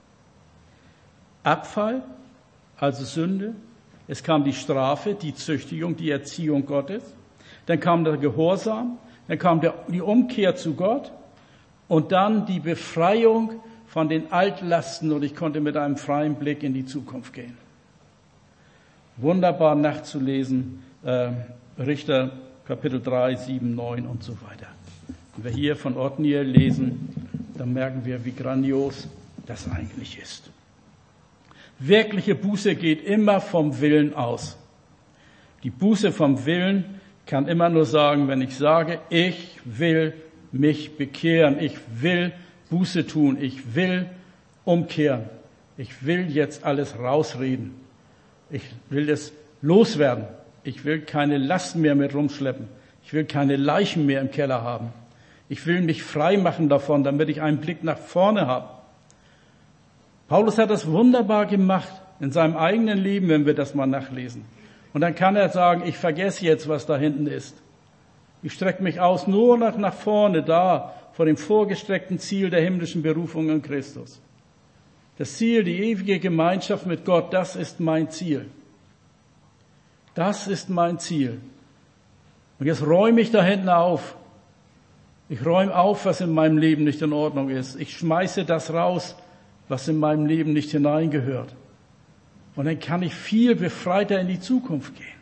Abfall, also Sünde, es kam die Strafe, die Züchtigung, die Erziehung Gottes, dann kam der Gehorsam, dann kam die Umkehr zu Gott und dann die Befreiung von den Altlasten und ich konnte mit einem freien Blick in die Zukunft gehen. Wunderbar nachzulesen, Richter Kapitel 3, 7, 9 und so weiter. Wenn wir hier von Othniel lesen, dann merken wir, wie grandios das eigentlich ist. Wirkliche Buße geht immer vom Willen aus. Die Buße vom Willen kann immer nur sagen, wenn ich sage, ich will mich bekehren, ich will Buße tun, ich will umkehren, ich will jetzt alles rausreden, ich will es loswerden, ich will keine Lasten mehr mit rumschleppen, ich will keine Leichen mehr im Keller haben, ich will mich frei machen davon, damit ich einen Blick nach vorne habe. Paulus hat das wunderbar gemacht in seinem eigenen Leben, wenn wir das mal nachlesen. Und dann kann er sagen, ich vergesse jetzt, was da hinten ist. Ich strecke mich aus nur noch nach vorne, da, vor dem vorgestreckten Ziel der himmlischen Berufung in Christus. Das Ziel, die ewige Gemeinschaft mit Gott, das ist mein Ziel. Das ist mein Ziel. Und jetzt räume ich da hinten auf. Ich räume auf, was in meinem Leben nicht in Ordnung ist. Ich schmeiße das raus, was in meinem Leben nicht hineingehört. Und dann kann ich viel befreiter in die Zukunft gehen.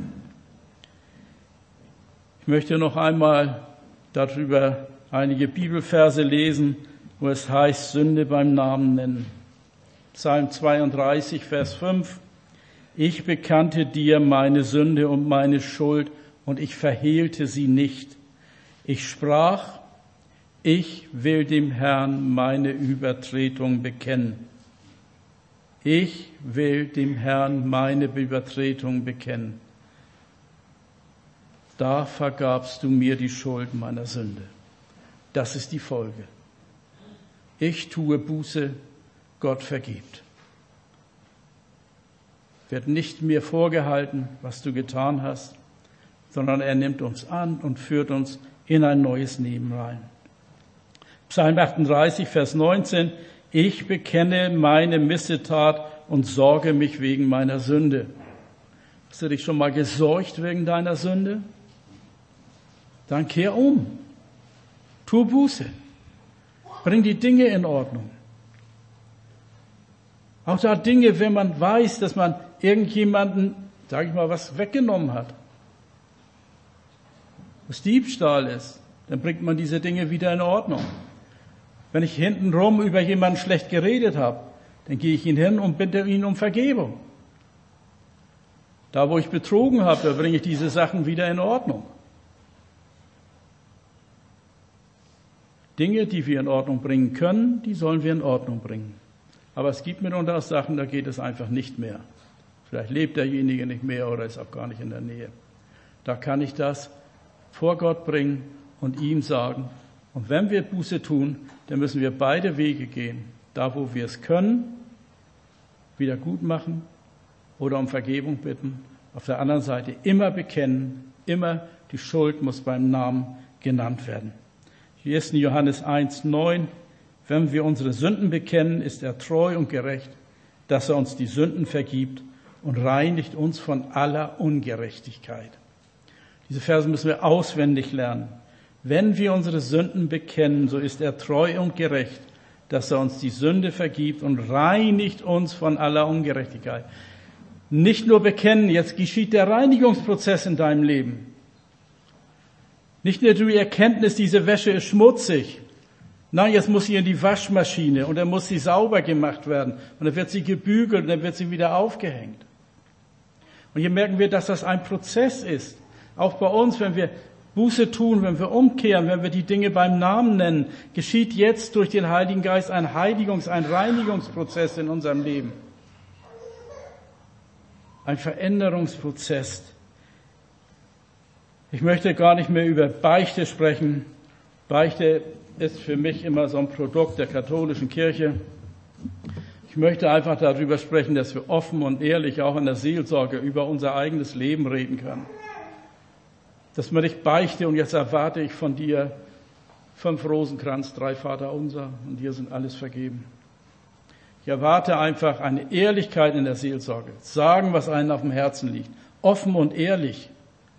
Ich möchte noch einmal darüber einige Bibelverse lesen, wo es heißt, Sünde beim Namen nennen. Psalm 32, Vers 5. Ich bekannte dir meine Sünde und meine Schuld und ich verhehlte sie nicht. Ich sprach, ich will dem Herrn meine Übertretung bekennen. Ich will dem Herrn meine Übertretung bekennen. Da vergabst du mir die Schuld meiner Sünde. Das ist die Folge. Ich tue Buße, Gott vergibt. Wird nicht mir vorgehalten, was du getan hast, sondern er nimmt uns an und führt uns in ein neues Leben rein. Psalm 38, Vers 19. Ich bekenne meine Missetat und sorge mich wegen meiner Sünde. Hast du dich schon mal gesorgt wegen deiner Sünde? Dann kehr um. Tu Buße. Bring die Dinge in Ordnung. Auch da Dinge, wenn man weiß, dass man irgendjemanden, sage ich mal, was weggenommen hat, was Diebstahl ist, dann bringt man diese Dinge wieder in Ordnung. Wenn ich hintenrum über jemanden schlecht geredet habe, dann gehe ich ihn hin und bitte ihn um Vergebung. Da, wo ich betrogen habe, da bringe ich diese Sachen wieder in Ordnung. Dinge, die wir in Ordnung bringen können, die sollen wir in Ordnung bringen. Aber es gibt mitunter auch Sachen, da geht es einfach nicht mehr. Vielleicht lebt derjenige nicht mehr oder ist auch gar nicht in der Nähe. Da kann ich das vor Gott bringen und ihm sagen. Und wenn wir Buße tun, dann müssen wir beide Wege gehen. Da, wo wir es können, wieder gut machen oder um Vergebung bitten. Auf der anderen Seite immer bekennen, immer die Schuld muss beim Namen genannt werden. 1. Johannes 1,9: Wenn wir unsere Sünden bekennen, ist er treu und gerecht, dass er uns die Sünden vergibt und reinigt uns von aller Ungerechtigkeit. Diese Verse müssen wir auswendig lernen. Wenn wir unsere Sünden bekennen, so ist er treu und gerecht, dass er uns die Sünde vergibt und reinigt uns von aller Ungerechtigkeit. Nicht nur bekennen, jetzt geschieht der Reinigungsprozess in deinem Leben. Nicht nur die Erkenntnis, diese Wäsche ist schmutzig. Nein, jetzt muss sie in die Waschmaschine und dann muss sie sauber gemacht werden. Und dann wird sie gebügelt und dann wird sie wieder aufgehängt. Und hier merken wir, dass das ein Prozess ist. Auch bei uns, wenn wir Buße tun, wenn wir umkehren, wenn wir die Dinge beim Namen nennen, geschieht jetzt durch den Heiligen Geist ein Reinigungsprozess in unserem Leben. Ein Veränderungsprozess. Ich möchte gar nicht mehr über Beichte sprechen. Beichte ist für mich immer so ein Produkt der katholischen Kirche. Ich möchte einfach darüber sprechen, dass wir offen und ehrlich auch in der Seelsorge über unser eigenes Leben reden können. Dass man nicht beichte und jetzt erwarte ich von dir 5 Rosenkranz, 3 Vaterunser und dir sind alles vergeben. Ich erwarte einfach eine Ehrlichkeit in der Seelsorge. Sagen, was einem auf dem Herzen liegt. Offen und ehrlich.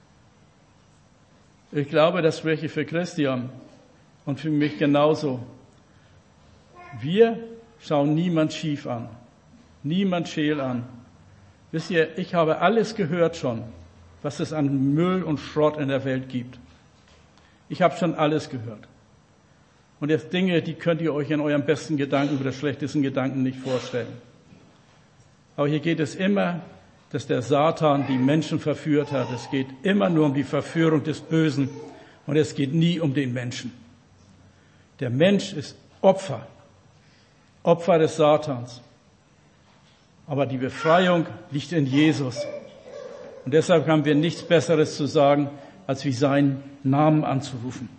Ich glaube, das spreche ich für Christian und für mich genauso. Wir schauen niemand schief an, niemand scheel an. Wisst ihr, ich habe alles gehört schon, was es an Müll und Schrott in der Welt gibt. Ich habe schon alles gehört. Und jetzt Dinge, die könnt ihr euch in eurem besten Gedanken oder schlechtesten Gedanken nicht vorstellen. Aber hier geht es immer, dass der Satan die Menschen verführt hat. Es geht immer nur um die Verführung des Bösen und es geht nie um den Menschen. Der Mensch ist Opfer des Satans. Aber die Befreiung liegt in Jesus. Und deshalb haben wir nichts Besseres zu sagen, als wie seinen Namen anzurufen.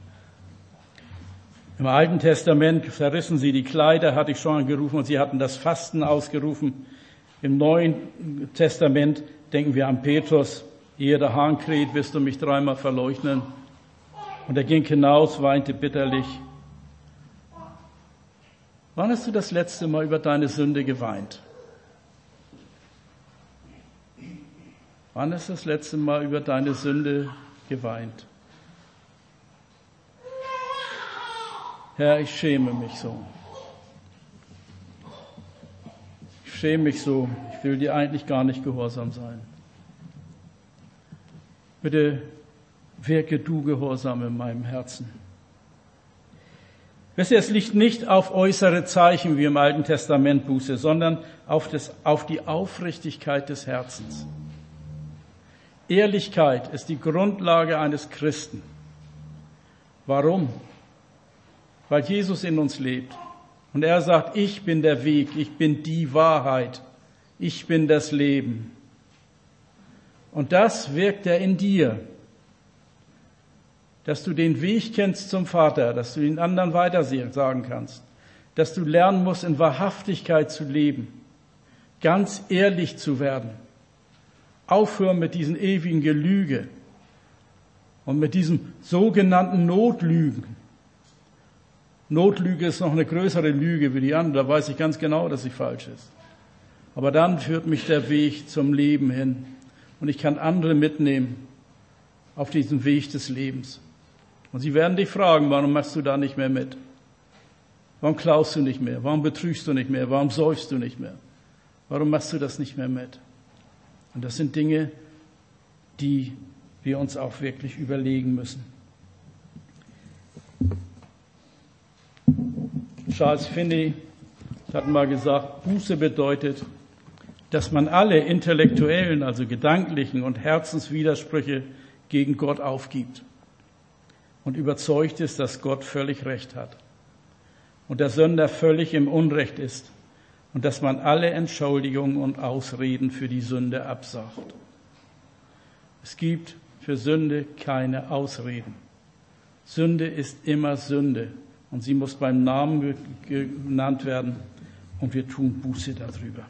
Im Alten Testament zerrissen sie die Kleider, hatte ich schon gerufen, und sie hatten das Fasten ausgerufen. Im Neuen Testament denken wir an Petrus: Ehe der Hahn kräht, wirst du mich 3-mal verleugnen. Und er ging hinaus, weinte bitterlich. Wann hast du das letzte Mal über deine Sünde geweint? Wann hast du das letzte Mal über deine Sünde geweint? Herr, ich schäme mich so. Ich schäme mich so. Ich will dir eigentlich gar nicht gehorsam sein. Bitte wirke du Gehorsam in meinem Herzen. Wisst ihr, es liegt nicht auf äußere Zeichen wie im Alten Testament Buße, sondern auf die Aufrichtigkeit des Herzens. Ehrlichkeit ist die Grundlage eines Christen. Warum? Weil Jesus in uns lebt. Und er sagt, ich bin der Weg, ich bin die Wahrheit, ich bin das Leben. Und das wirkt er in dir. Dass du den Weg kennst zum Vater, dass du den anderen weiter sagen kannst. Dass du lernen musst, in Wahrhaftigkeit zu leben. Ganz ehrlich zu werden. Aufhören mit diesen ewigen Gelüge und mit diesem sogenannten Notlügen. Notlüge ist noch eine größere Lüge wie die andere, da weiß ich ganz genau, dass sie falsch ist. Aber dann führt mich der Weg zum Leben hin und ich kann andere mitnehmen auf diesem Weg des Lebens. Und sie werden dich fragen, warum machst du da nicht mehr mit? Warum klaust du nicht mehr? Warum betrügst du nicht mehr? Warum säufst du nicht mehr? Warum machst du das nicht mehr mit? Und das sind Dinge, die wir uns auch wirklich überlegen müssen. Charles Finney hat mal gesagt, Buße bedeutet, dass man alle intellektuellen, also gedanklichen und Herzenswidersprüche gegen Gott aufgibt und überzeugt ist, dass Gott völlig Recht hat und der Sünder völlig im Unrecht ist und dass man alle Entschuldigungen und Ausreden für die Sünde absagt. Es gibt für Sünde keine Ausreden. Sünde ist immer Sünde und sie muss beim Namen genannt werden und wir tun Buße darüber.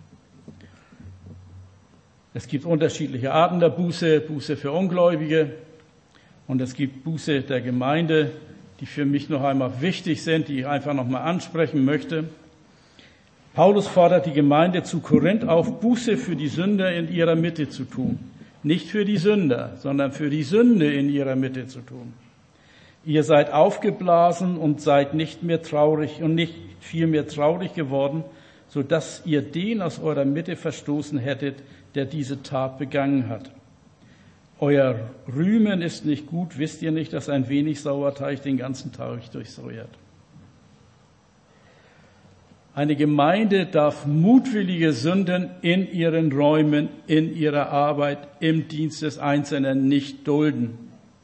Es gibt unterschiedliche Arten der Buße, Buße für Ungläubige und es gibt Buße der Gemeinde, die für mich noch einmal wichtig sind, die ich einfach noch mal ansprechen möchte. Paulus fordert die Gemeinde zu Korinth auf, Buße für die Sünder in ihrer Mitte zu tun. Nicht für die Sünder, sondern für die Sünde in ihrer Mitte zu tun. Ihr seid aufgeblasen und seid nicht mehr traurig und nicht viel mehr traurig geworden, so dass ihr den aus eurer Mitte verstoßen hättet, der diese Tat begangen hat. Euer Rühmen ist nicht gut, wisst ihr nicht, dass ein wenig Sauerteig den ganzen Teig durchsäuert? Eine Gemeinde darf mutwillige Sünden in ihren Räumen, in ihrer Arbeit, im Dienst des Einzelnen nicht dulden.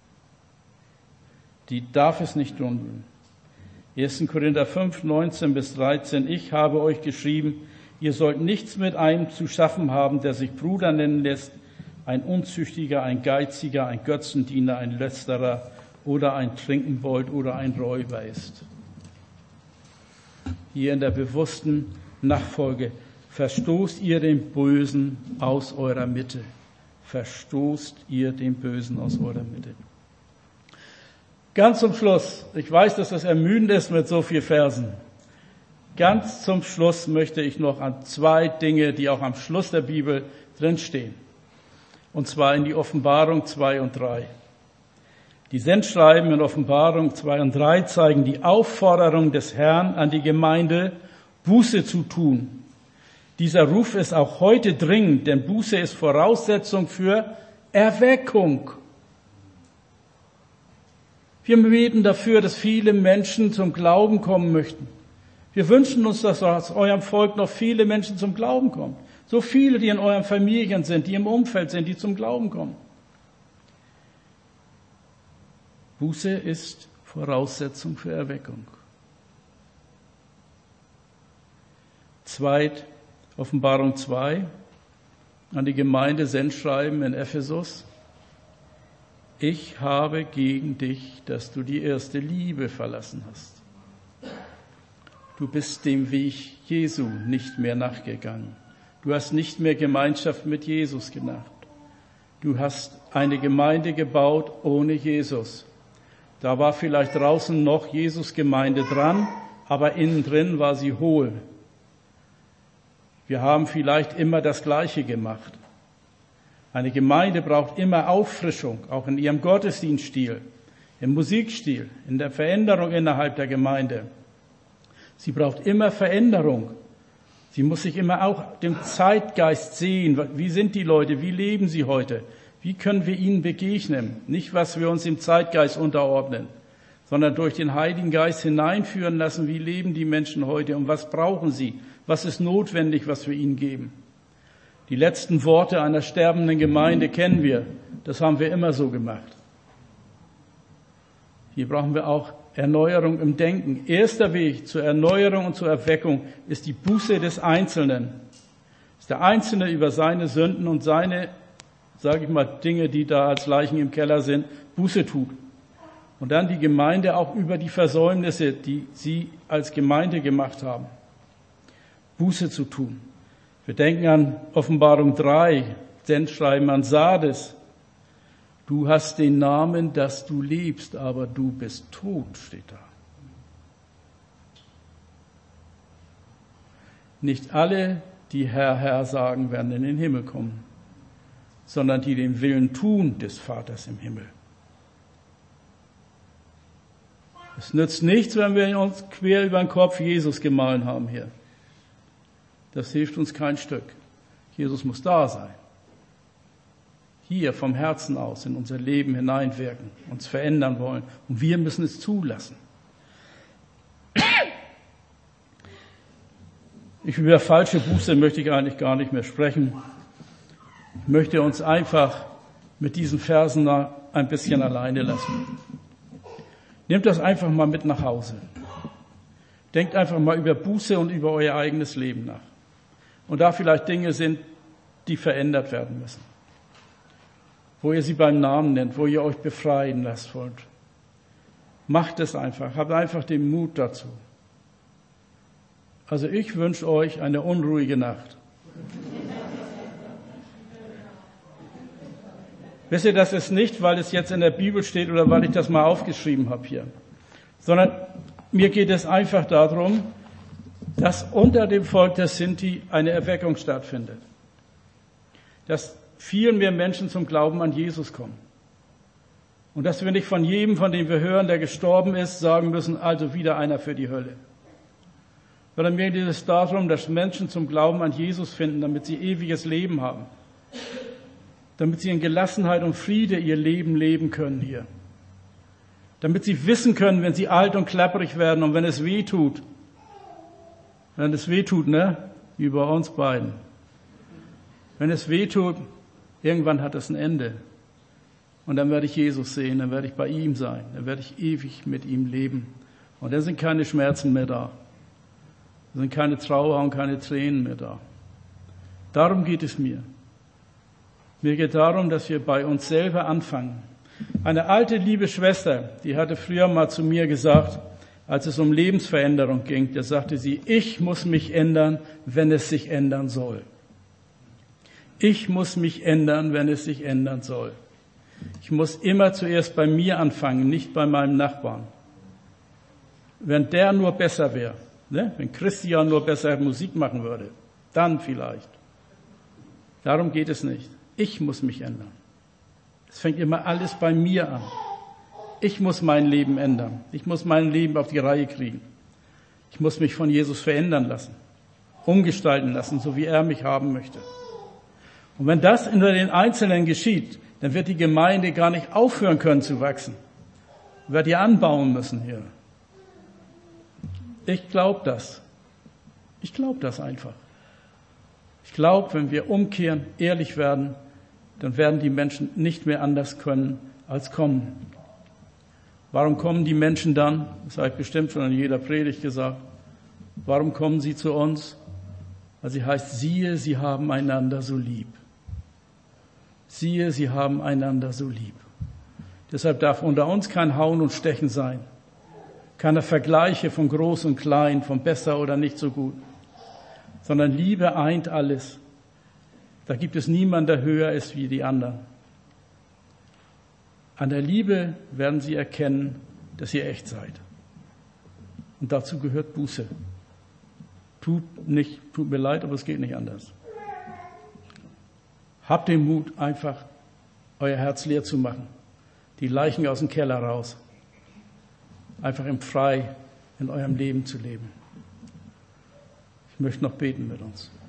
Die darf es nicht dulden. 1. Korinther 5, 19 bis 13. Ich habe euch geschrieben, ihr sollt nichts mit einem zu schaffen haben, der sich Bruder nennen lässt, ein Unzüchtiger, ein Geiziger, ein Götzendiener, ein Lästerer oder ein Trinkenbold oder ein Räuber ist. Hier in der bewussten Nachfolge, verstoßt ihr den Bösen aus eurer Mitte. Verstoßt ihr den Bösen aus eurer Mitte. Ganz zum Schluss, ich weiß, dass das ermüdend ist mit so vielen Versen. Ganz zum Schluss möchte ich noch an zwei Dinge, die auch am Schluss der Bibel drinstehen. Und zwar in die Offenbarung 2 und 3. Die Sendschreiben in Offenbarung 2 und 3 zeigen die Aufforderung des Herrn an die Gemeinde, Buße zu tun. Dieser Ruf ist auch heute dringend, denn Buße ist Voraussetzung für Erweckung. Wir beten dafür, dass viele Menschen zum Glauben kommen möchten. Wir wünschen uns, dass aus eurem Volk noch viele Menschen zum Glauben kommen. So viele, die in euren Familien sind, die im Umfeld sind, die zum Glauben kommen. Buße ist Voraussetzung für Erweckung. Offenbarung 2 an die Gemeinde Sendschreiben in Ephesus. Ich habe gegen dich, dass du die erste Liebe verlassen hast. Du bist dem Weg Jesu nicht mehr nachgegangen. Du hast nicht mehr Gemeinschaft mit Jesus gemacht. Du hast eine Gemeinde gebaut ohne Jesus. Da war vielleicht draußen noch Jesus-Gemeinde dran, aber innen drin war sie hohl. Wir haben vielleicht immer das Gleiche gemacht. Eine Gemeinde braucht immer Auffrischung, auch in ihrem Gottesdienststil, im Musikstil, in der Veränderung innerhalb der Gemeinde. Sie braucht immer Veränderung. Sie muss sich immer auch dem Zeitgeist sehen. Wie sind die Leute? Wie leben sie heute? Wie können wir ihnen begegnen? Nicht, was wir uns im Zeitgeist unterordnen, sondern durch den Heiligen Geist hineinführen lassen, wie leben die Menschen heute und was brauchen sie? Was ist notwendig, was wir ihnen geben? Die letzten Worte einer sterbenden Gemeinde kennen wir. Das haben wir immer so gemacht. Hier brauchen wir auch Erneuerung im Denken. Erster Weg zur Erneuerung und zur Erweckung ist die Buße des Einzelnen. Dass der Einzelne über seine Sünden und seine, sage ich mal, Dinge, die da als Leichen im Keller sind, Buße tut. Und dann die Gemeinde auch über die Versäumnisse, die sie als Gemeinde gemacht haben, Buße zu tun. Wir denken an Offenbarung 3, Sendschreiben an Sardes. Du hast den Namen, dass du lebst, aber du bist tot, steht da. Nicht alle, die Herr, Herr sagen, werden in den Himmel kommen, sondern die den Willen tun des Vaters im Himmel. Es nützt nichts, wenn wir uns quer über den Kopf Jesus gemahlen haben hier. Das hilft uns kein Stück. Jesus muss da sein. Hier vom Herzen aus in unser Leben hineinwirken, uns verändern wollen. Und wir müssen es zulassen. Über falsche Buße möchte ich eigentlich gar nicht mehr sprechen. Ich möchte uns einfach mit diesen Versen ein bisschen alleine lassen. Nehmt das einfach mal mit nach Hause. Denkt einfach mal über Buße und über euer eigenes Leben nach. Und da vielleicht Dinge sind, die verändert werden müssen. Wo ihr sie beim Namen nennt, wo ihr euch befreien lasst wollt. Macht es einfach. Habt einfach den Mut dazu. Also ich wünsche euch eine unruhige Nacht. Wisst ihr, das ist nicht, weil es jetzt in der Bibel steht oder weil ich das mal aufgeschrieben habe hier, sondern mir geht es einfach darum, dass unter dem Volk der Sinti eine Erweckung stattfindet. Dass viel mehr Menschen zum Glauben an Jesus kommen. Und dass wir nicht von jedem, von dem wir hören, der gestorben ist, sagen müssen, also wieder einer für die Hölle. Sondern mir geht es darum, dass Menschen zum Glauben an Jesus finden, damit sie ewiges Leben haben. Damit sie in Gelassenheit und Friede ihr Leben leben können hier. Damit sie wissen können, wenn sie alt und klapperig werden und wenn es weh tut, ne? Wie bei uns beiden. Wenn es weh tut, irgendwann hat es ein Ende. Und dann werde ich Jesus sehen, dann werde ich bei ihm sein, dann werde ich ewig mit ihm leben. Und dann sind keine Schmerzen mehr da. Dann sind keine Trauer und keine Tränen mehr da. Darum geht es mir. Mir geht darum, dass wir bei uns selber anfangen. Eine alte, liebe Schwester, die hatte früher mal zu mir gesagt, als es um Lebensveränderung ging, da sagte sie, ich muss mich ändern, wenn es sich ändern soll. Ich muss mich ändern, wenn es sich ändern soll. Ich muss immer zuerst bei mir anfangen, nicht bei meinem Nachbarn. Wenn der nur besser wäre, ne? Wenn Christian nur besser Musik machen würde, dann vielleicht. Darum geht es nicht. Ich muss mich ändern. Es fängt immer alles bei mir an. Ich muss mein Leben ändern. Ich muss mein Leben auf die Reihe kriegen. Ich muss mich von Jesus verändern lassen, umgestalten lassen, so wie er mich haben möchte. Und wenn das unter den Einzelnen geschieht, dann wird die Gemeinde gar nicht aufhören können zu wachsen. Wird ihr anbauen müssen hier. Ich glaube das. Ich glaube das einfach. Ich glaube, wenn wir umkehren, ehrlich werden, dann werden die Menschen nicht mehr anders können als kommen. Warum kommen die Menschen dann? Das habe ich bestimmt schon in jeder Predigt gesagt. Warum kommen sie zu uns? Weil sie heißt, siehe, sie haben einander so lieb. Siehe, sie haben einander so lieb. Deshalb darf unter uns kein Hauen und Stechen sein. Keine Vergleiche von groß und klein, von besser oder nicht so gut. Sondern Liebe eint alles. Da gibt es niemanden, der höher ist wie die anderen. An der Liebe werden sie erkennen, dass ihr echt seid. Und dazu gehört Buße. Tut mir leid, aber es geht nicht anders. Habt den Mut, einfach euer Herz leer zu machen. Die Leichen aus dem Keller raus. Einfach im Frei in eurem Leben zu leben. Ich möchte noch beten mit uns.